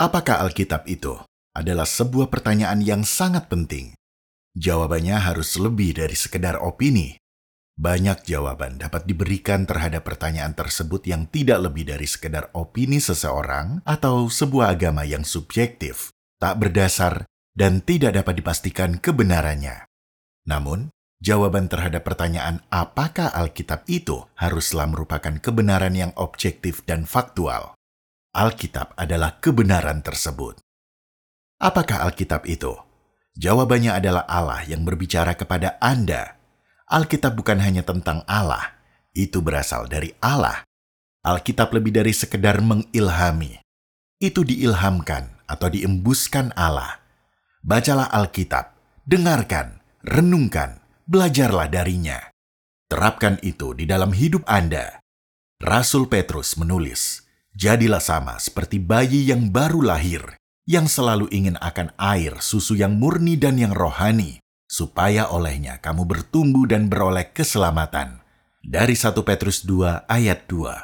Apakah Alkitab itu? Adalah sebuah pertanyaan yang sangat penting. Jawabannya harus lebih dari sekedar opini. Banyak jawaban dapat diberikan terhadap pertanyaan tersebut yang tidak lebih dari sekedar opini seseorang atau sebuah agama yang subjektif, tak berdasar, dan tidak dapat dipastikan kebenarannya. Namun, jawaban terhadap pertanyaan apakah Alkitab itu haruslah merupakan kebenaran yang objektif dan faktual. Alkitab adalah kebenaran tersebut. Apakah Alkitab itu? Jawabannya adalah Allah yang berbicara kepada Anda. Alkitab bukan hanya tentang Allah, itu berasal dari Allah. Alkitab lebih dari sekedar mengilhami. Itu diilhamkan atau diembuskan Allah. Bacalah Alkitab, dengarkan, renungkan, belajarlah darinya. Terapkan itu di dalam hidup Anda. Rasul Petrus menulis, "Jadilah sama seperti bayi yang baru lahir, yang selalu ingin akan air susu yang murni dan yang rohani, supaya olehnya kamu bertumbuh dan beroleh keselamatan." Dari 1 Petrus 2 ayat 2.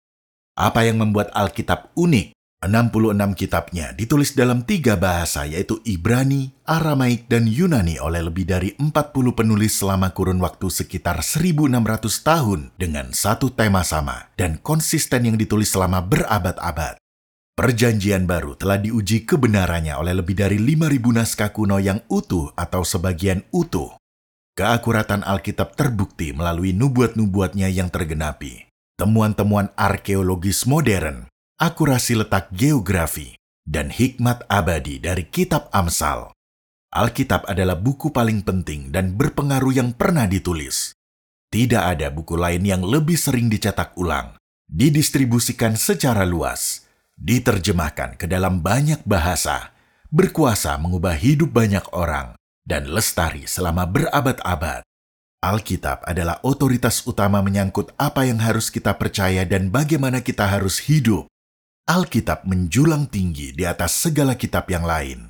Apa yang membuat Alkitab unik? 66 kitabnya ditulis dalam 3 bahasa, yaitu Ibrani, Aramaik, dan Yunani oleh lebih dari 40 penulis selama kurun waktu sekitar 1600 tahun dengan satu tema sama dan konsisten yang ditulis selama berabad-abad. Perjanjian Baru telah diuji kebenarannya oleh lebih dari 5.000 naskah kuno yang utuh atau sebagian utuh. Keakuratan Alkitab terbukti melalui nubuat-nubuatnya yang tergenapi, temuan-temuan arkeologis modern, akurasi letak geografi, dan hikmat abadi dari kitab Amsal. Alkitab adalah buku paling penting dan berpengaruh yang pernah ditulis. Tidak ada buku lain yang lebih sering dicetak ulang, didistribusikan secara luas, diterjemahkan ke dalam banyak bahasa, berkuasa mengubah hidup banyak orang, dan lestari selama berabad-abad. Alkitab adalah otoritas utama menyangkut apa yang harus kita percaya dan bagaimana kita harus hidup. Alkitab menjulang tinggi di atas segala kitab yang lain.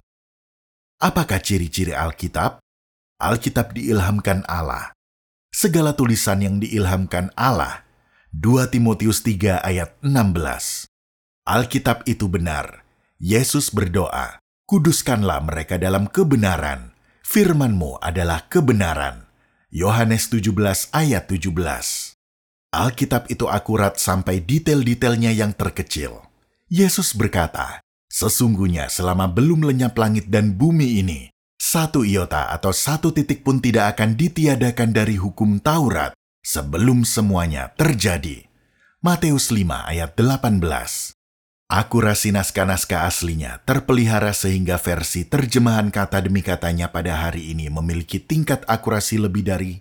Apakah ciri-ciri Alkitab? Alkitab diilhamkan Allah. Segala tulisan yang diilhamkan Allah. 2 Timotius 3 ayat 16. Alkitab itu benar. Yesus berdoa, "Kuduskanlah mereka dalam kebenaran. Firman-Mu adalah kebenaran." Yohanes 17 ayat 17. Alkitab itu akurat sampai detail-detailnya yang terkecil. Yesus berkata, "Sesungguhnya selama belum lenyap langit dan bumi ini, 1 iota atau 1 titik pun tidak akan ditiadakan dari hukum Taurat sebelum semuanya terjadi." Matius 5 ayat 18. Akurasi naskah-naskah aslinya terpelihara sehingga versi terjemahan kata demi katanya pada hari ini memiliki tingkat akurasi lebih dari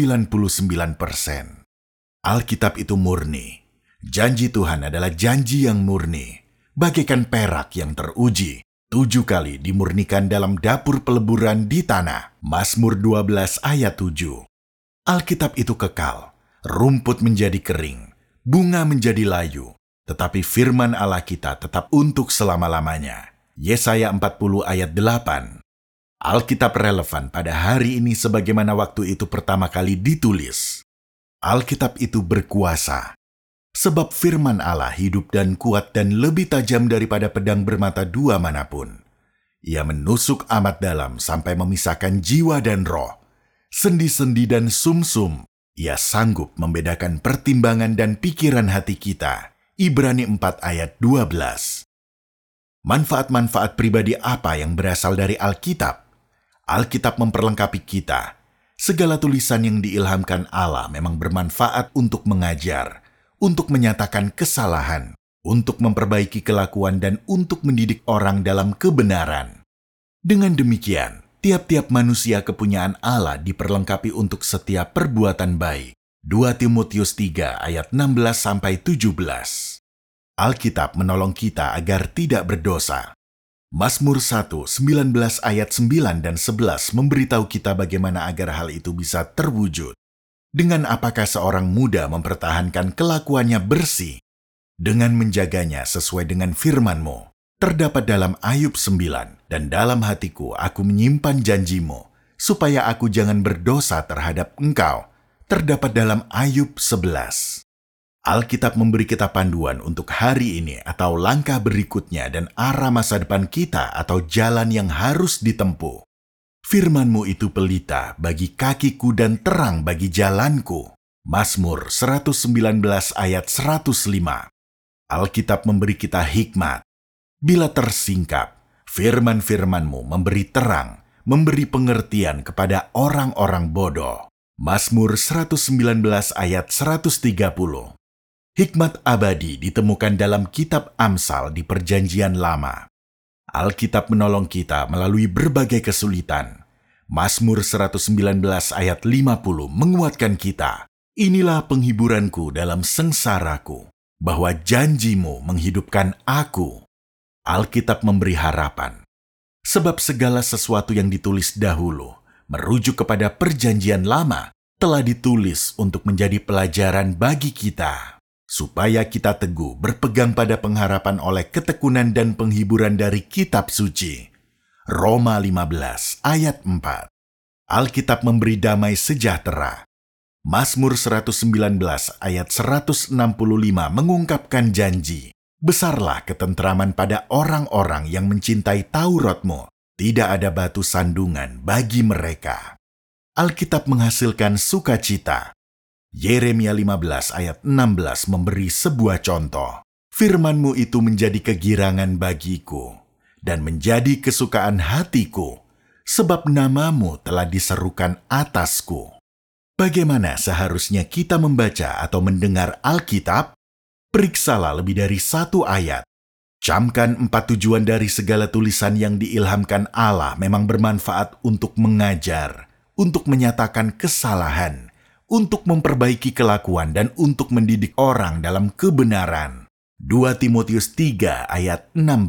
99%. Alkitab itu murni. Janji Tuhan adalah janji yang murni, bagaikan perak yang teruji. 7 kali dimurnikan dalam dapur peleburan di tanah. Mazmur 12 ayat 7. Alkitab itu kekal, rumput menjadi kering, bunga menjadi layu, tetapi firman Allah kita tetap untuk selama-lamanya. Yesaya 40 ayat 8. Alkitab relevan pada hari ini sebagaimana waktu itu pertama kali ditulis. Alkitab itu berkuasa. Sebab firman Allah hidup dan kuat dan lebih tajam daripada pedang bermata dua manapun. Ia menusuk amat dalam sampai memisahkan jiwa dan roh, sendi-sendi dan sumsum. Ia sanggup membedakan pertimbangan dan pikiran hati kita. Ibrani 4 ayat 12. Manfaat-manfaat pribadi apa yang berasal dari Alkitab? Alkitab memperlengkapi kita. Segala tulisan yang diilhamkan Allah memang bermanfaat untuk mengajar, untuk menyatakan kesalahan, untuk memperbaiki kelakuan dan untuk mendidik orang dalam kebenaran. Dengan demikian, tiap-tiap manusia kepunyaan Allah diperlengkapi untuk setiap perbuatan baik. 2 Timotius 3 ayat 16-17. Alkitab menolong kita agar tidak berdosa. Mazmur 1, 19 ayat 9 dan 11 memberitahu kita bagaimana agar hal itu bisa terwujud. Dengan apakah seorang muda mempertahankan kelakuannya bersih? Dengan menjaganya sesuai dengan firman-Mu. Terdapat dalam Ayub 9, dan dalam hatiku aku menyimpan janji-Mu, supaya aku jangan berdosa terhadap Engkau. Terdapat dalam Ayub 11. Alkitab memberi kita panduan untuk hari ini atau langkah berikutnya dan arah masa depan kita atau jalan yang harus ditempuh. Firman-Mu itu pelita bagi kakiku dan terang bagi jalanku. Mazmur 119 ayat 105. Alkitab memberi kita hikmat. Bila tersingkap, firman-firman-Mu memberi terang, memberi pengertian kepada orang-orang bodoh. Mazmur 119 ayat 130. Hikmat abadi ditemukan dalam kitab Amsal di Perjanjian Lama. Alkitab menolong kita melalui berbagai kesulitan. Mazmur 119 ayat 50 menguatkan kita. Inilah penghiburanku dalam sengsaraku, bahwa janji-Mu menghidupkan aku. Alkitab memberi harapan. Sebab segala sesuatu yang ditulis dahulu, merujuk kepada Perjanjian Lama, telah ditulis untuk menjadi pelajaran bagi kita, supaya kita teguh berpegang pada pengharapan oleh ketekunan dan penghiburan dari kitab suci. Roma 15 ayat 4. Alkitab memberi damai sejahtera. Mazmur 119 ayat 165 mengungkapkan janji. Besarlah ketentraman pada orang-orang yang mencintai Taurat-Mu. Tidak ada batu sandungan bagi mereka. Alkitab menghasilkan sukacita. Yeremia 15 ayat 16 memberi sebuah contoh. Firman-Mu itu menjadi kegirangan bagiku dan menjadi kesukaan hatiku, sebab nama-Mu telah diserukan atasku. Bagaimana seharusnya kita membaca atau mendengar Alkitab? Periksalah lebih dari satu ayat. Camkan 4 tujuan dari segala tulisan yang diilhamkan Allah memang bermanfaat untuk mengajar, untuk menyatakan kesalahan, untuk memperbaiki kelakuan dan untuk mendidik orang dalam kebenaran. 2 Timotius 3 ayat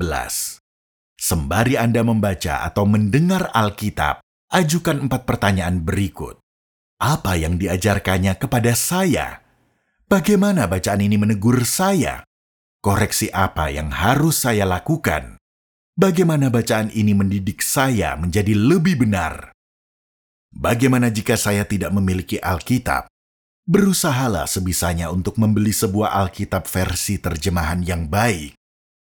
16. Sembari Anda membaca atau mendengar Alkitab, ajukan 4 pertanyaan berikut. Apa yang diajarkannya kepada saya? Bagaimana bacaan ini menegur saya? Koreksi apa yang harus saya lakukan? Bagaimana bacaan ini mendidik saya menjadi lebih benar? Bagaimana jika saya tidak memiliki Alkitab? Berusahalah sebisanya untuk membeli sebuah Alkitab versi terjemahan yang baik.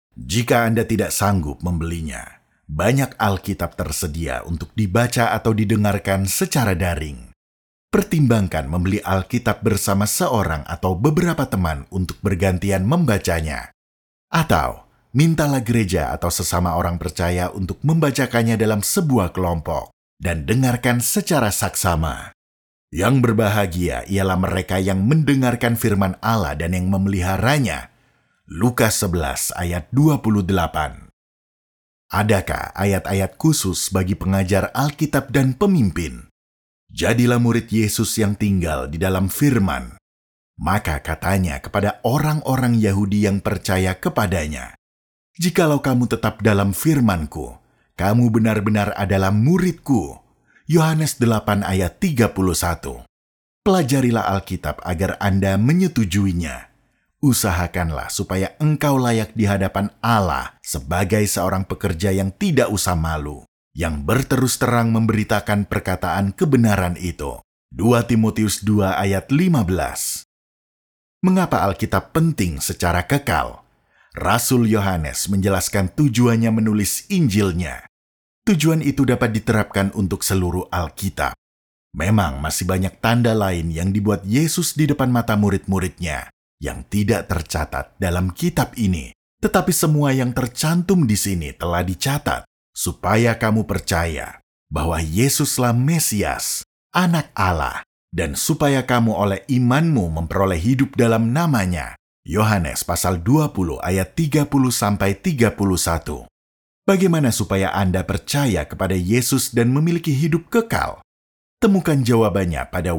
Jika Anda tidak sanggup membelinya, banyak Alkitab tersedia untuk dibaca atau didengarkan secara daring. Pertimbangkan membeli Alkitab bersama seorang atau beberapa teman untuk bergantian membacanya. Atau, mintalah gereja atau sesama orang percaya untuk membacakannya dalam sebuah kelompok dan dengarkan secara saksama. Yang berbahagia ialah mereka yang mendengarkan firman Allah dan yang memeliharanya. Lukas 11 ayat 28. Adakah ayat-ayat khusus bagi pengajar Alkitab dan pemimpin? Jadilah murid Yesus yang tinggal di dalam firman. Maka katanya kepada orang-orang Yahudi yang percaya kepadanya, "Jikalau kamu tetap dalam firman-Ku, kamu benar-benar adalah murid-Ku." Yohanes 8 ayat 31. Pelajarilah Alkitab agar Anda menyetujuinya. Usahakanlah supaya engkau layak di hadapan Allah sebagai seorang pekerja yang tidak usah malu, yang berterus terang memberitakan perkataan kebenaran itu. 2 Timotius 2 ayat 15. Mengapa Alkitab penting secara kekal? Rasul Yohanes menjelaskan tujuannya menulis Injilnya. Tujuan itu dapat diterapkan untuk seluruh Alkitab. Memang masih banyak tanda lain yang dibuat Yesus di depan mata murid-muridnya yang tidak tercatat dalam kitab ini. Tetapi semua yang tercantum di sini telah dicatat supaya kamu percaya bahwa Yesuslah Mesias, Anak Allah, dan supaya kamu oleh imanmu memperoleh hidup dalam namanya. Yohanes pasal 20 ayat 30-31. Bagaimana supaya Anda percaya kepada Yesus dan memiliki hidup kekal? Temukan jawabannya pada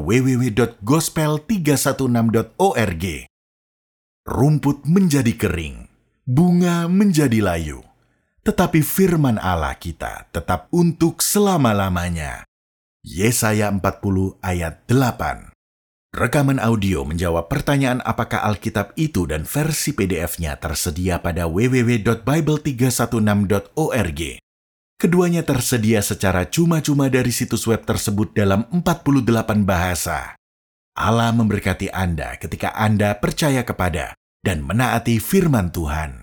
www.gospel316.org. Rumput menjadi kering, bunga menjadi layu, tetapi firman Allah kita tetap untuk selama-lamanya. Yesaya 40 ayat 8. Rekaman audio menjawab pertanyaan apakah Alkitab itu dan versi PDF-nya tersedia pada www.bible316.org. Keduanya tersedia secara cuma-cuma dari situs web tersebut dalam 48 bahasa. Allah memberkati Anda ketika Anda percaya kepada dan menaati firman Tuhan.